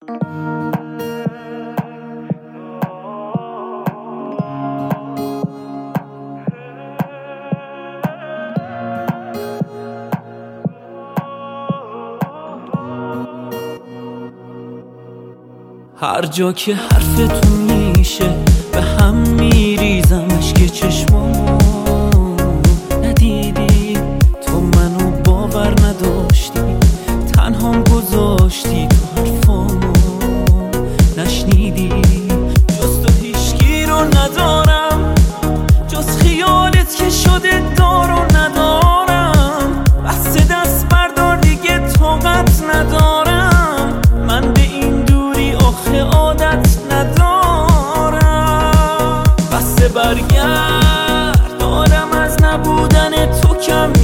هر جا که حرفتون میشه به هم میریزم اشک چشمامو. ندیدی تو منو باور نداشتی، تنهام گذاشتی تو حرفامو. نشنیدی جز تو هیچکی رو ندارم، جز خیالت که شده دارو ندارم. بس دست بردار دیگه طاقت ندارم، من به این دوری آخه عادت ندارم. بس برگرد، دارم از نبودن تو کم